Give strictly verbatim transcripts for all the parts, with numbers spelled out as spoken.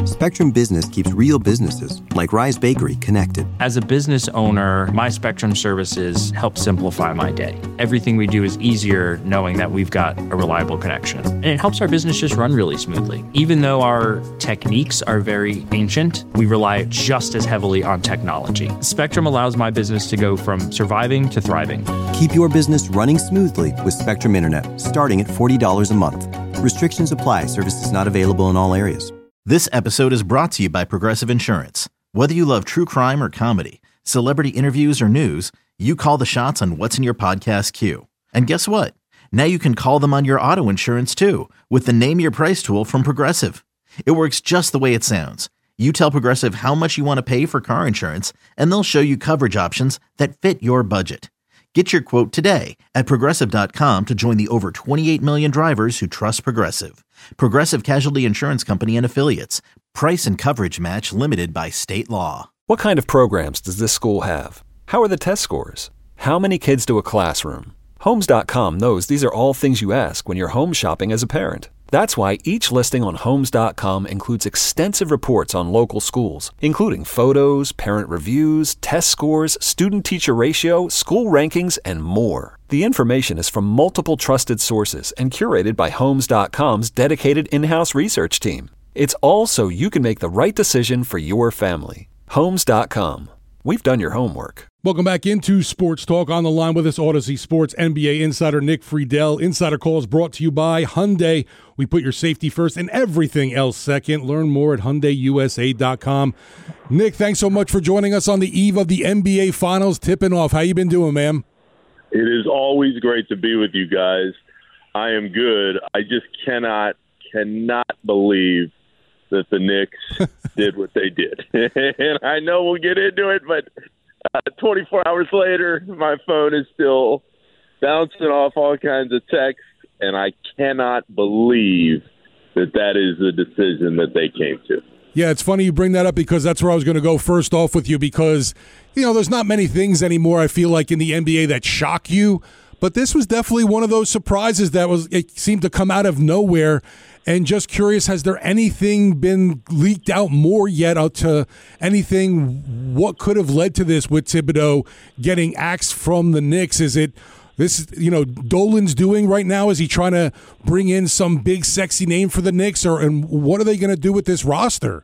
Spectrum Business keeps real businesses, like Rise Bakery, connected. As a business owner, my Spectrum services help simplify my day. Everything we do is easier knowing that we've got a reliable connection. And it helps our business just run really smoothly. Even though our techniques are very ancient, we rely just as heavily on technology. Spectrum allows my business to go from surviving to thriving. Keep your business running smoothly with Spectrum Internet, starting at forty dollars a month. Restrictions apply. Services not available in all areas. This episode is brought to you by Progressive Insurance. Whether you love true crime or comedy, celebrity interviews or news, you call the shots on what's in your podcast queue. And guess what? Now you can call them on your auto insurance too with the Name Your Price tool from Progressive. It works just the way it sounds. You tell Progressive how much you want to pay for car insurance, and they'll show you coverage options that fit your budget. Get your quote today at Progressive dot com to join the over twenty-eight million drivers who trust Progressive. Progressive Casualty Insurance Company and Affiliates. Price and coverage match limited by state law. What kind of programs does this school have? How are the test scores? How many kids to a classroom? Homes dot com knows these are all things you ask when you're home shopping as a parent. That's why each listing on Homes dot com includes extensive reports on local schools, including photos, parent reviews, test scores, student-teacher ratio, school rankings, and more. The information is from multiple trusted sources and curated by Homes dot com's dedicated in-house research team. It's all so you can make the right decision for your family. Homes dot com. We've done your homework. Welcome back into Sports Talk. On the line with us, Odyssey Sports N B A insider Nick Friedel. Insider Calls brought to you by Hyundai. We put your safety first and everything else second. Learn more at Hyundai U S A dot com. Nick, thanks so much for joining us on the eve of the N B A Finals tipping off. How you been doing, man? It is always great to be with you guys. I am good. I just cannot, cannot believe that the Knicks did what they did. And I know we'll get into it, but uh, twenty-four hours later, my phone is still bouncing off all kinds of texts, and I cannot believe that that is the decision that they came to. Yeah, it's funny you bring that up because that's where I was going to go first off with you because, you know, there's not many things anymore, I feel like, in the N B A that shock you. But this was definitely one of those surprises that was it seemed to come out of nowhere. And just curious, has there anything been leaked out more yet out to anything? What could have led to this with Thibodeau getting axed from the Knicks? Is it this, you know, Dolan's doing right now? Is he trying to bring in some big, sexy name for the Knicks? Or and what are they going to do with this roster?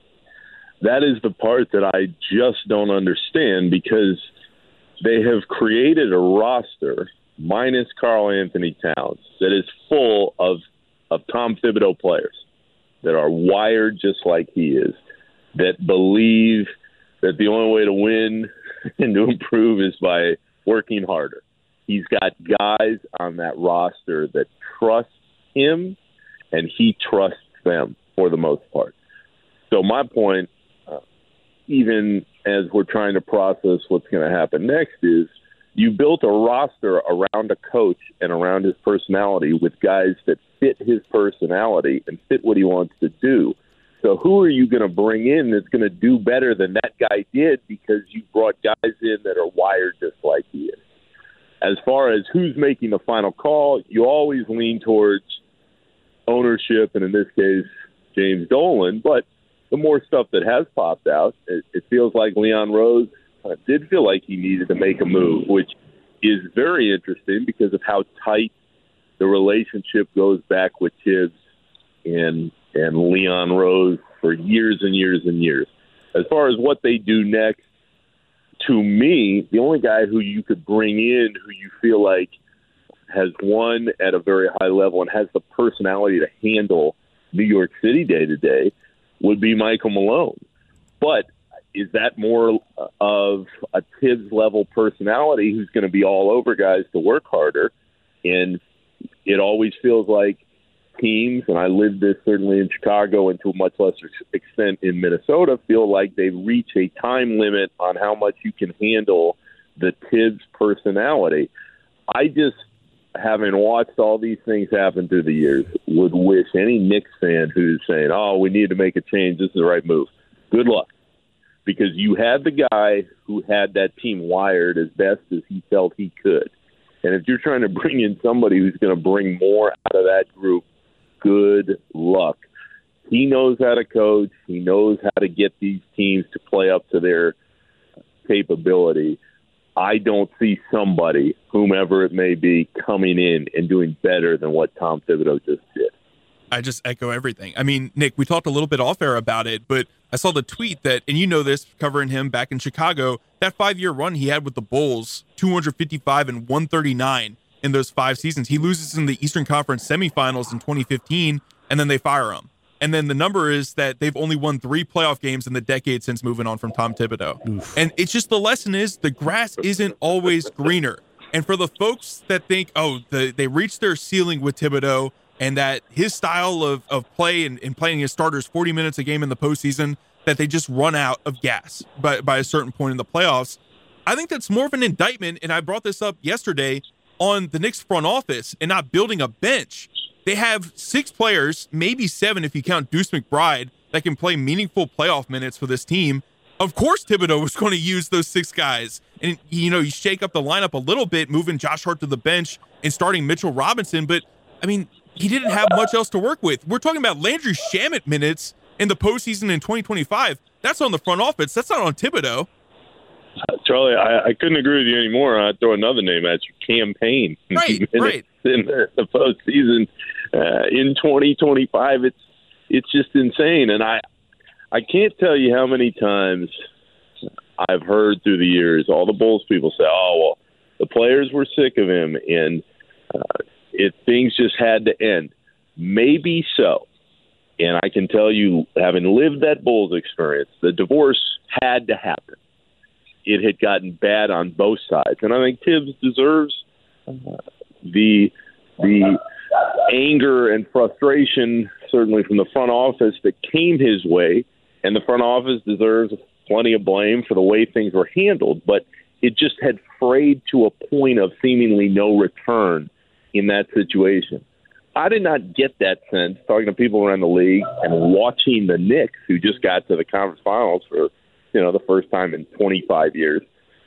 That is the part that I just don't understand because they have created a roster minus Karl Anthony Towns that is full of of Tom Thibodeau players that are wired just like he is, that believe that the only way to win and to improve is by working harder. He's got guys on that roster that trust him, and he trusts them for the most part. So my point, uh, even as we're trying to process what's going to happen next, is you built a roster around a coach and around his personality with guys that fit his personality and fit what he wants to do. So who are you going to bring in that's going to do better than that guy did because you brought guys in that are wired just like he is? As far as who's making the final call, you always lean towards ownership, and in this case, James Dolan. But the more stuff that has popped out, it, it feels like Leon Rose uh, did feel like he needed to make a move, which is very interesting because of how tight the relationship goes back with Tibbs and and Leon Rose for years and years and years. As far as what they do next, to me, the only guy who you could bring in who you feel like has won at a very high level and has the personality to handle New York City day to day would be Michael Malone. But is that more of a Tibbs level personality who's going to be all over guys to work harder? And it always feels like teams, and I lived this certainly in Chicago and to a much lesser extent in Minnesota, feel like they reach a time limit on how much you can handle the Tibbs personality. I just, having watched all these things happen through the years, would wish any Knicks fan who's saying, oh, we need to make a change, this is the right move, good luck. Because you had the guy who had that team wired as best as he felt he could. And if you're trying to bring in somebody who's going to bring more out of that group, good luck. he knows how to coach. He knows how to get these teams to play up to their capability. I don't see somebody, whomever it may be, coming in and doing better than what Tom Thibodeau just did. I just echo everything. I mean, Nick, we talked a little bit off air about it, but I saw the tweet that, and you know this, covering him back in Chicago, that five-year run he had with the Bulls, two fifty-five and one thirty-nine in those five seasons. He loses in the Eastern Conference semifinals in twenty fifteen, and then they fire him. And then the number is that they've only won three playoff games in the decade since moving on from Tom Thibodeau. Oof. And it's just, the lesson is the grass isn't always greener. And for the folks that think, oh, the, they reached their ceiling with Thibodeau, and that his style of, of play and, and playing his starters forty minutes a game in the postseason, that they just run out of gas by, by a certain point in the playoffs. I think that's more of an indictment, and I brought this up yesterday, on the Knicks front office and not building a bench. They have six players, maybe seven if you count Deuce McBride, that can play meaningful playoff minutes for this team. Of course Thibodeau was going to use those six guys. And, you know, you shake up the lineup a little bit, moving Josh Hart to the bench and starting Mitchell Robinson. But, I mean, he didn't have much else to work with. We're talking about Landry Shamet minutes in the postseason in twenty twenty-five. That's on the front office. That's not on Thibodeau. Uh, Charlie, I, I couldn't agree with you anymore. I'd throw another name at you, Cam Payne. Right, right. In the, the postseason uh, in twenty twenty-five, it's it's just insane. And I I can't tell you how many times I've heard through the years all the Bulls people say, "Oh well, the players were sick of him, and uh, it things just had to end." Maybe so. And I can tell you, having lived that Bulls experience, the divorce had to happen. It had gotten bad on both sides, and I think Tibbs deserves uh, the the anger and frustration, certainly from the front office, that came his way, and the front office deserves plenty of blame for the way things were handled. But it just had frayed to a point of seemingly no return in that situation. I did not get that sense talking to people around the league and watching the Knicks, who just got to the conference finals for, you know, the first time in twenty-five years,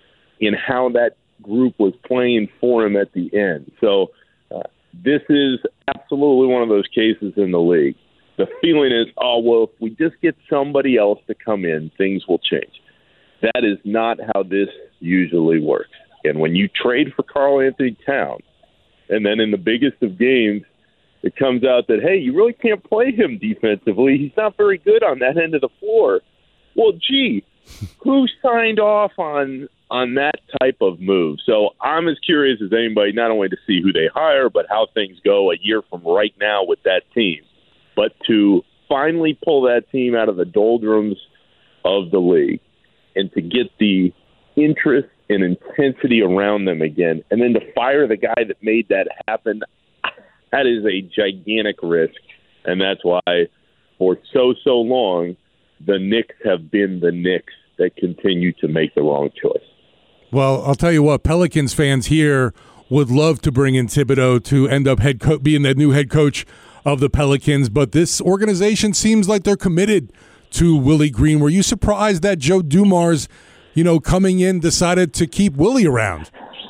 in how that group was playing for him at the end. So uh, this is absolutely one of those cases in the league. The feeling is, oh, well, if we just get somebody else to come in, things will change. That is not how this usually works. And when you trade for Karl-Anthony Towns, and then in the biggest of games, it comes out that, hey, you really can't play him defensively. He's not very good on that end of the floor. Well, gee, who signed off on on that type of move? So I'm as curious as anybody, not only to see who they hire, but how things go a year from right now with that team. But to finally pull that team out of the doldrums of the league and to get the interest and intensity around them again, and then to fire the guy that made that happen, that is a gigantic risk. And that's why for so, so long, the Knicks have been the Knicks that continue to make the wrong choice. Well, I'll tell you what, Pelicans fans here would love to bring in Thibodeau to end up head co- being the new head coach of the Pelicans, but this organization seems like they're committed to Willie Green. Were you surprised that Joe Dumars, you know, coming in, decided to keep Willie around?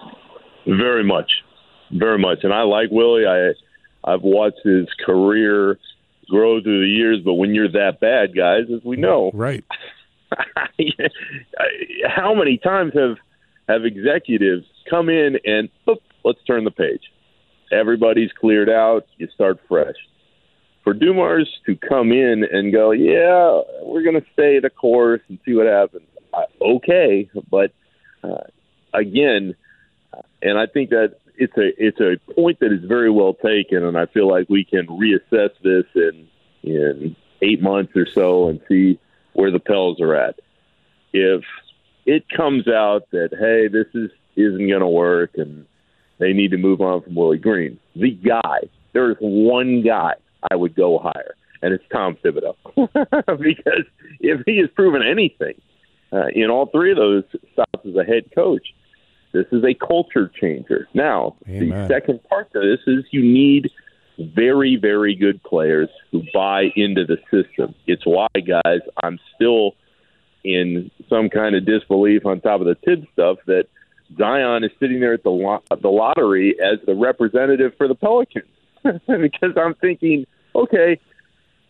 Very much, very much. And I like Willie. I, I've watched his career grow through the years, but when you're that bad, guys, as we know, right? How many times have have executives come in and boop, let's turn the page? Everybody's cleared out. You start fresh. For Dumars to come in and go, yeah, we're going to stay the course and see what happens. Uh, okay, but uh, again, and I think that it's a it's a point that is very well taken, and I feel like we can reassess this in in eight months or so and see where the Pels are at. If it comes out that, hey, this is isn't going to work and they need to move on from Willie Green, the guy, there is one guy I would go hire, and it's Tom Thibodeau. Because if he has proven anything uh, in all three of those stops as a head coach, this is a culture changer. Now, Amen. The second part to this is you need very, very good players who buy into the system. It's why, guys, I'm still in some kind of disbelief on top of the Tibbs stuff that Zion is sitting there at the lo- the lottery as the representative for the Pelicans. Because I'm thinking, okay,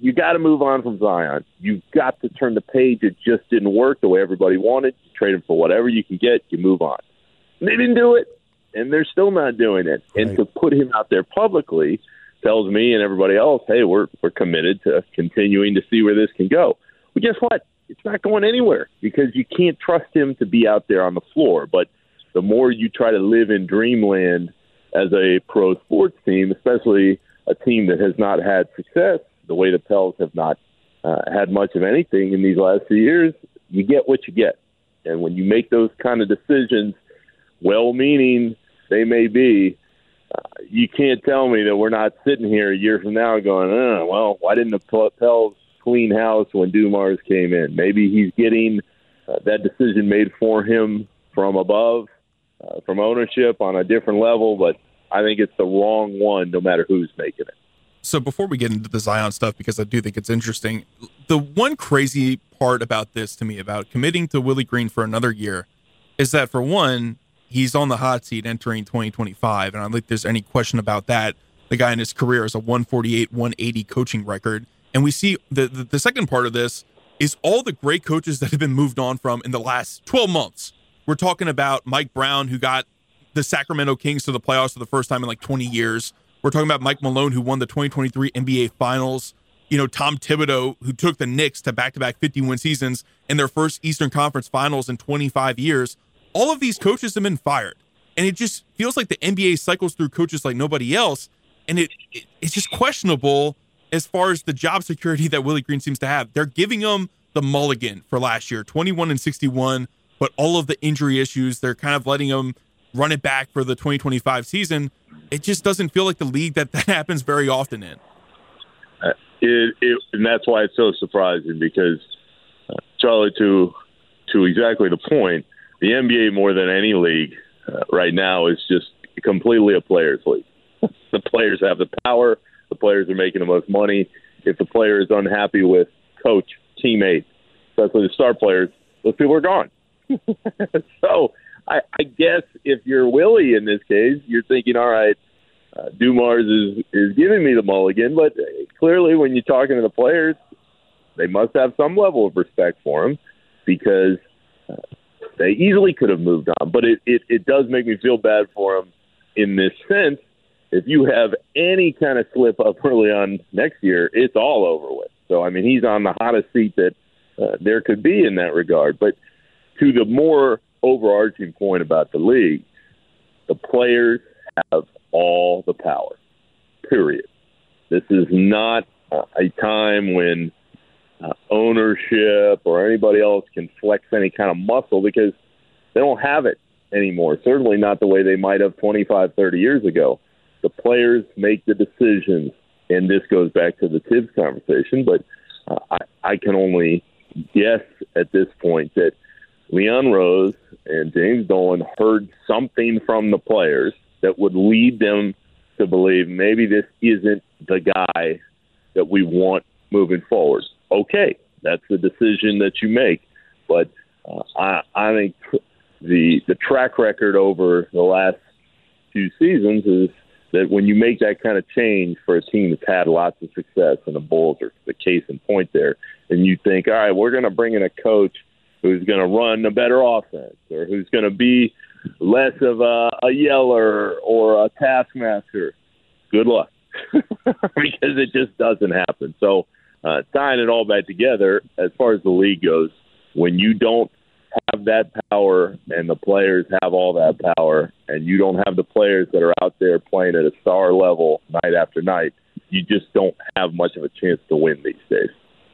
you got to move on from Zion. You've got to turn the page. It just didn't work the way everybody wanted. You trade him for whatever you can get. You move on. And they didn't do it, and they're still not doing it. Right. And to put him out there publicly tells me and everybody else, hey, we're we're committed to continuing to see where this can go. Well, guess what? It's not going anywhere because you can't trust him to be out there on the floor. But the more you try to live in dreamland as a pro sports team, especially a team that has not had success, the way the Pels have not uh, had much of anything in these last few years, you get what you get. And when you make those kind of decisions, well-meaning they may be, uh, you can't tell me that we're not sitting here a year from now going, oh, well, why didn't the Pels clean house when Dumars came in? Maybe he's getting uh, that decision made for him from above, uh, from ownership on a different level, but I think it's the wrong one no matter who's making it. So before we get into the Zion stuff, because I do think it's interesting, the one crazy part about this to me, about committing to Willie Green for another year, is that for one, he's on the hot seat entering twenty twenty-five, and I don't think there's any question about that. The guy in his career has a one forty-eight, one eighty coaching record. And we see the, the, the second part of this is all the great coaches that have been moved on from in the last twelve months. We're talking about Mike Brown, who got the Sacramento Kings to the playoffs for the first time in like twenty years. We're talking about Mike Malone, who won the twenty twenty-three N B A Finals. You know, Tom Thibodeau, who took the Knicks to back-to-back fifty-win seasons in their first Eastern Conference Finals in twenty-five years. All of these coaches have been fired. And it just feels like the N B A cycles through coaches like nobody else. And it, it it's just questionable as far as the job security that Willie Green seems to have. They're giving him the mulligan for last year, twenty-one and sixty-one, but all of the injury issues, they're kind of letting him run it back for the twenty twenty-five season. It just doesn't feel like the league that that happens very often in. Uh, it, it, and that's why it's so surprising because, uh, Charlie, to to exactly the point, the N B A more than any league uh, right now is just completely a players' league. The players have the power. The players are making the most money. If the player is unhappy with coach, teammate, especially the star players, those people are gone. So I, I guess if you're Willie in this case, you're thinking, all right, uh, Dumars is, is giving me the mulligan, but clearly when you're talking to the players, they must have some level of respect for him because uh, they easily could have moved on. But it, it, it does make me feel bad for him in this sense. If you have any kind of slip up early on next year, it's all over with. So, I mean, he's on the hottest seat that uh, there could be in that regard. But to the more overarching point about the league, the players have all the power, period. This is not a time when uh, ownership or anybody else can flex any kind of muscle because they don't have it anymore, certainly not the way they might have twenty-five, thirty years ago. The players make the decisions, and this goes back to the Tibbs conversation, but uh, I, I can only guess at this point that Leon Rose and James Dolan heard something from the players that would lead them to believe maybe this isn't the guy that we want moving forward. Okay, that's the decision that you make, but uh, I, I think the the track record over the last few seasons is that when you make that kind of change for a team that's had lots of success, and the Bulls are the case in point there, and you think, all right, we're going to bring in a coach who's going to run a better offense or who's going to be less of a, a yeller or a taskmaster, good luck, because it just doesn't happen. So uh, tying it all back together, as far as the league goes, when you don't have that power and the players have all that power and you don't have the players that are out there playing at a star level night after night, you just don't have much of a chance to win these days.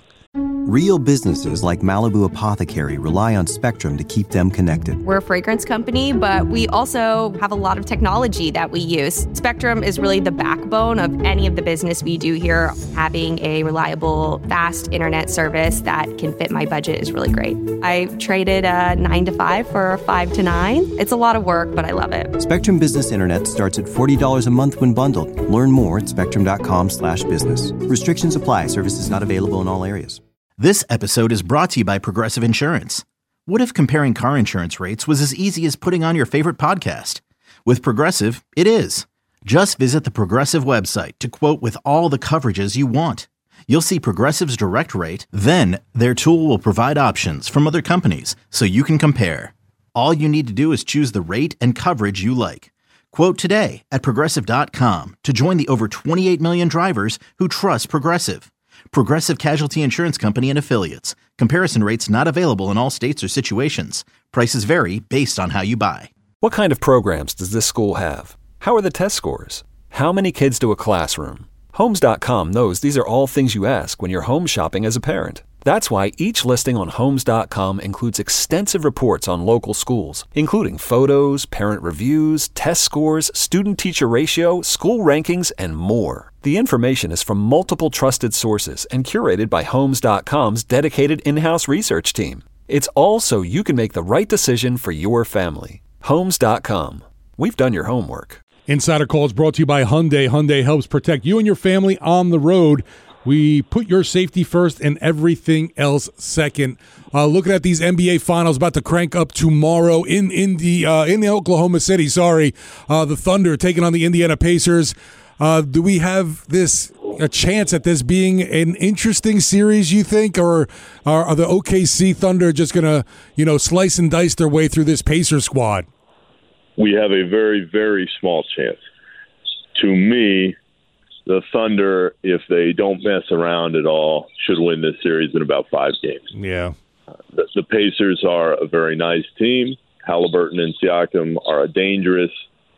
Real businesses like Malibu Apothecary rely on Spectrum to keep them connected. We're a fragrance company, but we also have a lot of technology that we use. Spectrum is really the backbone of any of the business we do here. Having a reliable, fast internet service that can fit my budget is really great. I traded a nine to five for a five to nine. It's a lot of work, but I love it. Spectrum Business Internet starts at forty dollars a month when bundled. Learn more at spectrum.com slash business. Restrictions apply. Services not available in all areas. This episode is brought to you by Progressive Insurance. What if comparing car insurance rates was as easy as putting on your favorite podcast? With Progressive, it is. Just visit the Progressive website to quote with all the coverages you want. you'll see Progressive's Direct Rate, then their tool will provide options from other companies so you can compare. All you need to do is choose the rate and coverage you like. Quote today at Progressive dot com to join the over twenty-eight million drivers who trust Progressive. Progressive Casualty Insurance Company and Affiliates. Comparison rates not available in all states or situations. Prices vary based on how you buy. What kind of programs does this school have? How are the test scores? How many kids do a classroom? Homes dot com knows these are all things you ask when you're home shopping as a parent. That's why each listing on Homes dot com includes extensive reports on local schools, including photos, parent reviews, test scores, student-teacher ratio, school rankings, and more. The information is from multiple trusted sources and curated by Homes dot com's dedicated in-house research team. It's all so you can make the right decision for your family. Homes dot com. We've done your homework. Insider Call is brought to you by Hyundai. Hyundai helps protect you and your family on the road. We put your safety first and everything else second. Uh, looking at these N B A finals about to crank up tomorrow in in the uh, in the Oklahoma City. Sorry, uh, the Thunder taking on the Indiana Pacers. Uh, do we have this a chance at this being an interesting series? You think, or are, are the O K C Thunder just gonna you know slice and dice their way through this Pacers squad? We have a very very small chance. To me, the Thunder, if they don't mess around at all, should win this series in about five games. Yeah. Uh, the, the Pacers are a very nice team. Halliburton and Siakam are a dangerous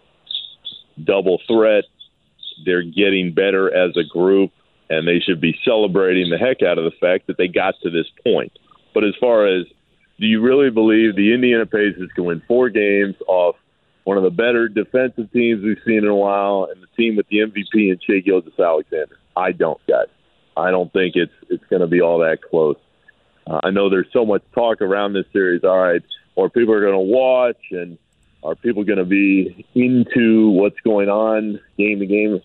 double threat. They're getting better as a group, and they should be celebrating the heck out of the fact that they got to this point. But as far as, do you really believe the Indiana Pacers can win four games off one of the better defensive teams we've seen in a while, and the team with the M V P and Shai Gilgeous-Alexander? I don't, guys. I don't think it's it's going to be all that close. Uh, I know there's so much talk around this series. All right, or people are going to watch, and are people going to be into what's going on game to game?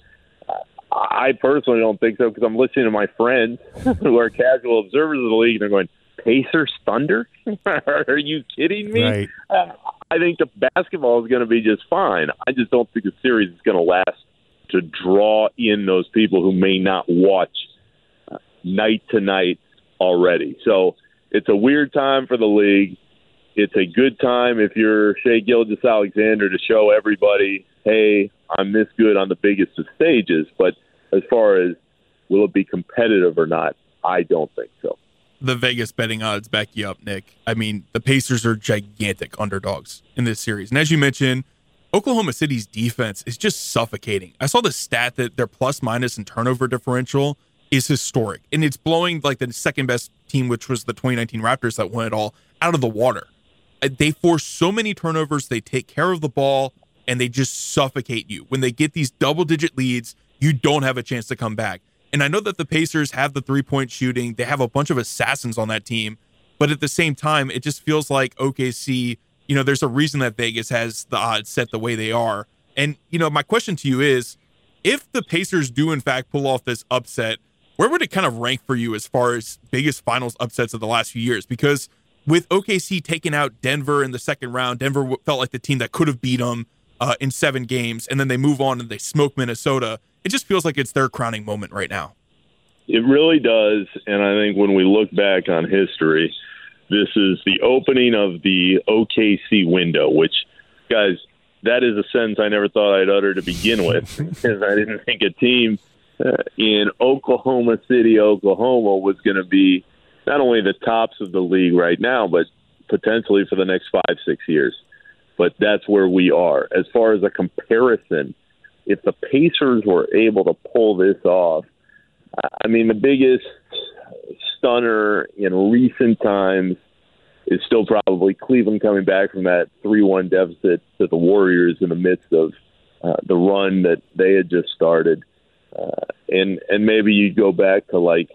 I personally don't think so, because I'm listening to my friends who are casual observers of the league, and they're going, Pacers Thunder? Are you kidding me? Right. Uh, I think the basketball is going to be just fine. I just don't think the series is going to last to draw in those people who may not watch uh, night to night already. So it's a weird time for the league. It's a good time if you're Shai Gilgeous-Alexander to show everybody, hey, I'm this good on the biggest of stages. But as far as will it be competitive or not, I don't think so. The Vegas betting odds back you up, Nick. I mean, the Pacers are gigantic underdogs in this series. And as you mentioned, Oklahoma City's defense is just suffocating. I saw the stat that their plus minus and turnover differential is historic. And it's blowing like the second best team, which was the twenty nineteen Raptors that won it all, out of the water. They force so many turnovers, they take care of the ball, and they just suffocate you. When they get these double-digit leads, you don't have a chance to come back. And I know that the Pacers have the three-point shooting. They have a bunch of assassins on that team. But at the same time, it just feels like O K C, you know, there's a reason that Vegas has the odds set the way they are. And, you know, my question to you is, if the Pacers do, in fact, pull off this upset, where would it kind of rank for you as far as biggest finals upsets of the last few years? Because with O K C taking out Denver in the second round, Denver felt like the team that could have beat them uh, in seven games, and then they move on and they smoke Minnesota. It just feels like it's their crowning moment right now. It really does, and I think when we look back on history, this is the opening of the O K C window, which, guys, that is a sentence I never thought I'd utter to begin with, because I didn't think a team uh, in Oklahoma City, Oklahoma was going to be not only the tops of the league right now, but potentially for the next five, six years. But that's where we are. As far as a comparison, if the Pacers were able to pull this off, I mean, the biggest stunner in recent times is still probably Cleveland coming back from that three one deficit to the Warriors in the midst of uh, the run that they had just started. Uh, and, and maybe you go back to, like,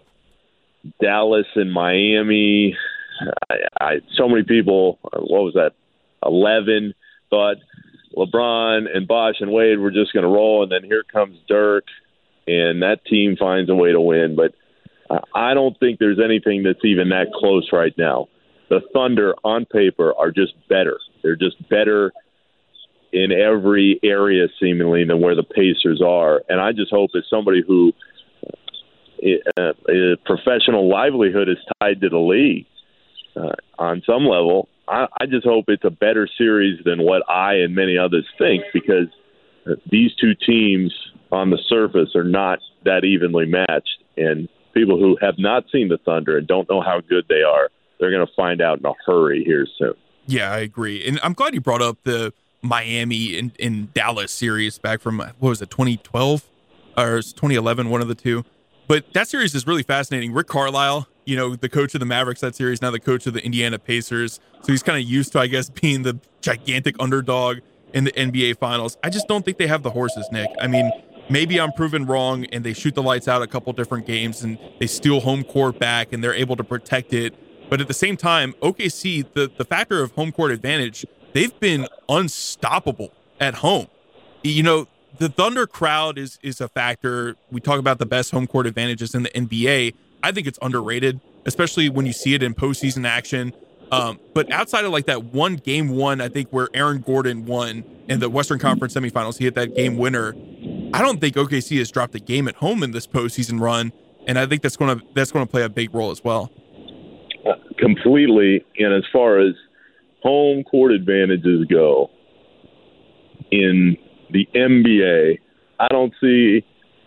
Dallas and Miami. I, I, so many people, what was that, eleven, thought LeBron and Bosh and Wade were just going to roll, and then here comes Dirk, and that team finds a way to win. But uh, I don't think there's anything that's even that close right now. The Thunder, on paper, are just better. They're just better in every area, seemingly, than where the Pacers are. And I just hope, as somebody who uh, a professional livelihood is tied to the league uh, on some level. I, I just hope it's a better series than what I and many others think, because these two teams on the surface are not that evenly matched. And people who have not seen the Thunder and don't know how good they are, they're going to find out in a hurry here soon. Yeah, I agree. And I'm glad you brought up the Miami and, and Dallas series back from, what was it, twenty twelve or twenty eleven, one of the two. But that series is really fascinating. Rick Carlisle, you know, the coach of the Mavericks that series, now the coach of the Indiana Pacers. So he's kind of used to, I guess, being the gigantic underdog in the N B A Finals. I just don't think they have the horses, Nick. I mean, maybe I'm proven wrong and they shoot the lights out a couple different games and they steal home court back and they're able to protect it. But at the same time, O K C, the, the factor of home court advantage, they've been unstoppable at home. You know, the Thunder crowd is is a factor. We talk about the best home court advantages in the N B A. I think it's underrated, especially when you see it in postseason action. Um, but outside of like that one game one, I think where Aaron Gordon won in the Western Conference semifinals, he hit that game winner. I don't think O K C has dropped a game at home in this postseason run, and I think that's going to that's going to play a big role as well. Uh, completely. And as far as home court advantages go in the N B A, I don't see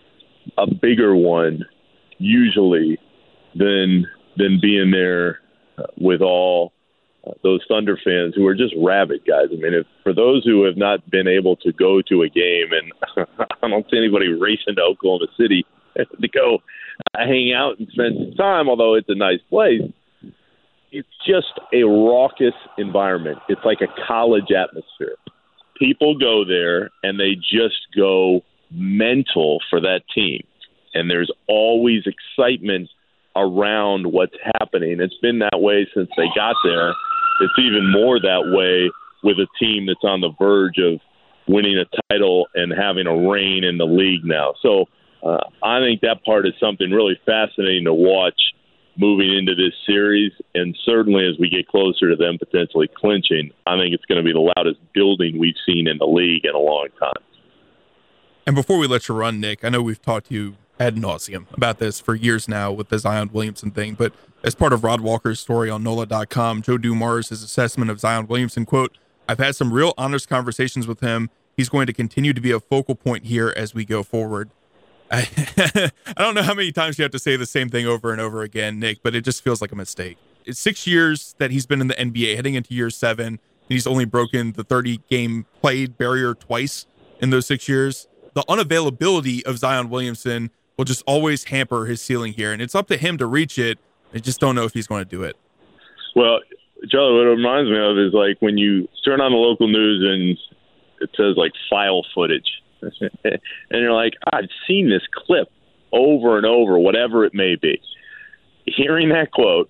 a bigger one usually than than being there with all uh, those Thunder fans who are just rabid guys. I mean, if, for those who have not been able to go to a game, and I don't see anybody racing to Oklahoma City to go uh, hang out and spend some time, although it's a nice place, it's just a raucous environment. It's like a college atmosphere. People go there and they just go mental for that team. And there's always excitement around what's happening. It's been that way since they got there. It's even more that way with a team that's on the verge of winning a title and having a reign in the league now. So uh, I think that part is something really fascinating to watch moving into this series, and certainly as we get closer to them potentially clinching, I think it's going to be the loudest building we've seen in the league in a long time. And before we let you run, Nick, I know we've talked to you ad nauseum about this for years now with the Zion Williamson thing, but as part of Rod Walker's story on N O L A dot com, Joe Dumars' assessment of Zion Williamson, quote, "I've had some real honest conversations with him. He's going to continue to be a focal point here as we go forward." I, I don't know how many times you have to say the same thing over and over again, Nick, but it just feels like a mistake. It's six years that he's been in the N B A, heading into year seven, and he's only broken the thirty-game played barrier twice in those six years. The unavailability of Zion Williamson will just always hamper his ceiling here, and it's up to him to reach it. I just don't know if he's going to do it. Well, Charlie, what it reminds me of is like when you turn on the local news and it says like file footage. And you're like, I've seen this clip over and over, whatever it may be. Hearing that quote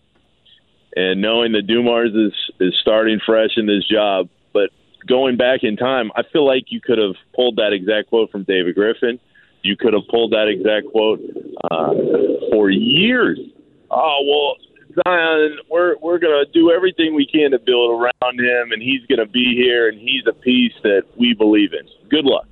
and knowing that Dumars is, is starting fresh in this job, but going back in time, I feel like you could have pulled that exact quote from David Griffin. You could have pulled that exact quote uh, for years. Oh, well, Zion, we're we're going to do everything we can to build around him, and he's going to be here, and he's a piece that we believe in. Good luck.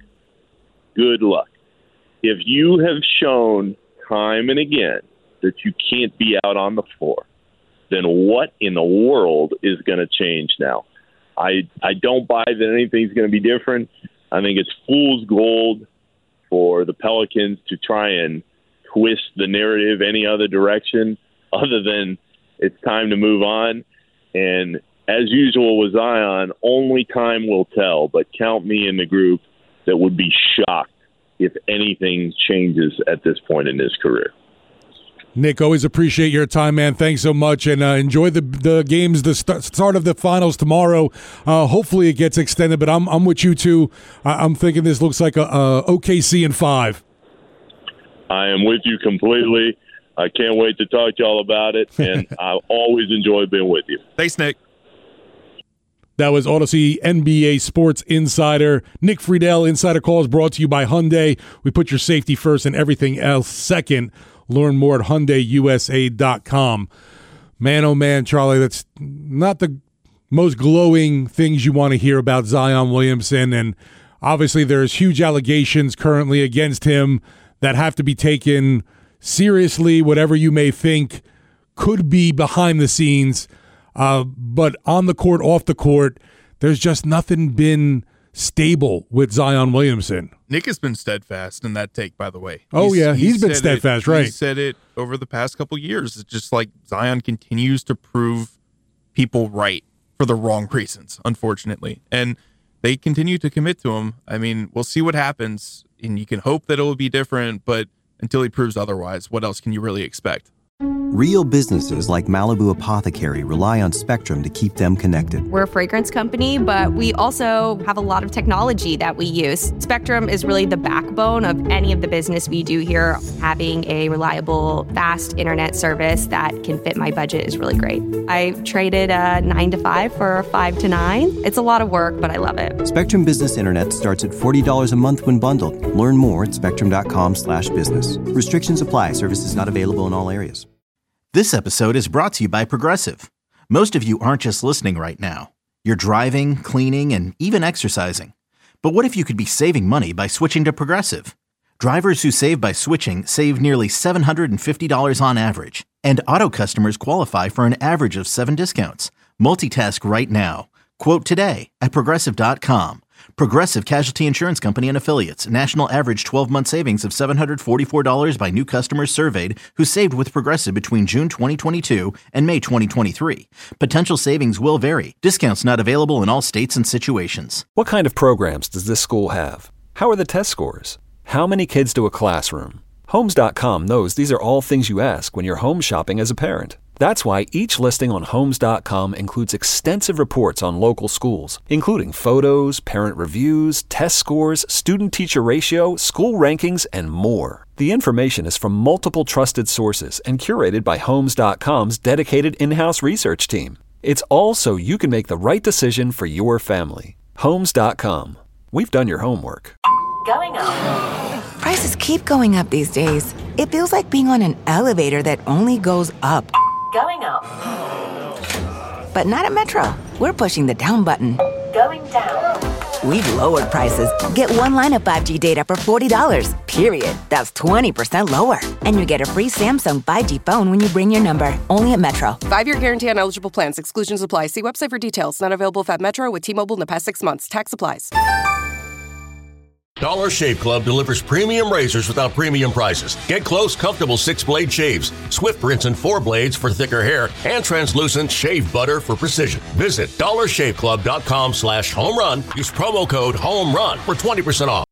Good luck. If you have shown time and again that you can't be out on the floor, then what in the world is going to change now? I I don't buy that anything's going to be different. I think it's fool's gold for the Pelicans to try and twist the narrative any other direction other than it's time to move on. And as usual with Zion, only time will tell, but count me in the group that would be shocked if anything changes at this point in his career. Nick, always appreciate your time, man. Thanks so much, and uh, enjoy the the games, the st- start of the finals tomorrow. Uh, hopefully it gets extended, but I'm I'm with you too. I- I'm thinking this looks like a, a O K C in five. I am with you completely. I can't wait to talk to y'all about it, and I always enjoy being with you. Thanks, Nick. That was Odyssey N B A Sports Insider Nick Friedel. Insider Calls brought to you by Hyundai. We put your safety first and everything else second. Learn more at Hyundai U S A dot com. Man, oh man, Charlie, that's not the most glowing things you want to hear about Zion Williamson. And obviously there's huge allegations currently against him that have to be taken seriously whatever you may think could be behind the scenes. Uh, but on the court, off the court, there's just nothing been stable with Zion Williamson. Nick has been steadfast in that take, by the way. Oh, he's, yeah, he's, he's been steadfast, it, right. He said it over the past couple years. It's just like Zion continues to prove people right for the wrong reasons, unfortunately. And they continue to commit to him. I mean, we'll see what happens, and you can hope that it will be different, but until he proves otherwise, what else can you really expect? Real businesses like Malibu Apothecary rely on Spectrum to keep them connected. We're a fragrance company, but we also have a lot of technology that we use. Spectrum is really the backbone of any of the business we do here. Having a reliable, fast internet service that can fit my budget is really great. I traded a nine to five for a five to nine. It's a lot of work, but I love it. Spectrum Business Internet starts at forty dollars a month when bundled. Learn more at spectrum.com slash business. Restrictions apply. Services not available in all areas. This episode is brought to you by Progressive. Most of you aren't just listening right now. You're driving, cleaning, and even exercising. But what if you could be saving money by switching to Progressive? Drivers who save by switching save nearly seven hundred fifty dollars on average. And auto customers qualify for an average of seven discounts. Multitask right now. Quote today at Progressive dot com. Progressive Casualty Insurance Company and Affiliates. National average twelve-month savings of seven hundred forty-four dollars by new customers surveyed who saved with Progressive between June twenty twenty-two and May twenty twenty-three. Potential savings will vary. Discounts not available in all states and situations. What kind of programs does this school have? How are the test scores? How many kids do a classroom? Homes dot com knows these are all things you ask when you're home shopping as a parent. That's why each listing on Homes dot com includes extensive reports on local schools, including photos, parent reviews, test scores, student-teacher ratio, school rankings, and more. The information is from multiple trusted sources and curated by Homes dot com's dedicated in-house research team. It's all so you can make the right decision for your family. Homes dot com. We've done your homework. Going up. Prices keep going up these days. It feels like being on an elevator that only goes up. Going up. But not at Metro. We're pushing the down button. Going down. We've lowered prices. Get one line of five G data for forty dollars, period. That's twenty percent lower. And you get a free Samsung five G phone when you bring your number. Only at Metro. Five-year guarantee on eligible plans. Exclusions apply. See website for details. Not available at Metro with T-Mobile in the past six months. Tax applies. Dollar Shave Club delivers premium razors without premium prices. Get close, comfortable six-blade shaves, swift rinse and four blades for thicker hair, and translucent shave butter for precision. Visit dollar shave club dot com slash home run. Use promo code HOME RUN for twenty percent off.